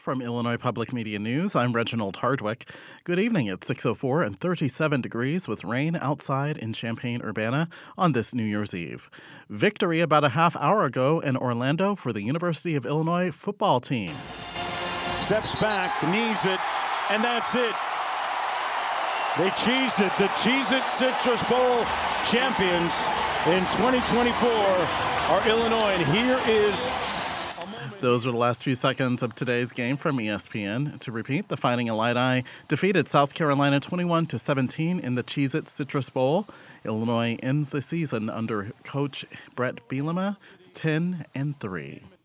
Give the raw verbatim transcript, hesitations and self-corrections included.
From Illinois Public Media News, I'm Reginald Hardwick. Good evening at six oh four and thirty-seven degrees with rain outside in Champaign-Urbana on this New Year's Eve. Victory about a half hour ago in Orlando for the University of Illinois football team. Steps back, knees it, and that's it. They cheesed it. The Cheez-It Citrus Bowl champions in twenty twenty-four are Illinois, and here is... Those were the last few seconds of today's game from E S P N. To repeat, the Fighting Illini defeated South Carolina twenty-one to seventeen in the Cheez-It Citrus Bowl. Illinois ends the season under Coach Brett Bielema ten and three.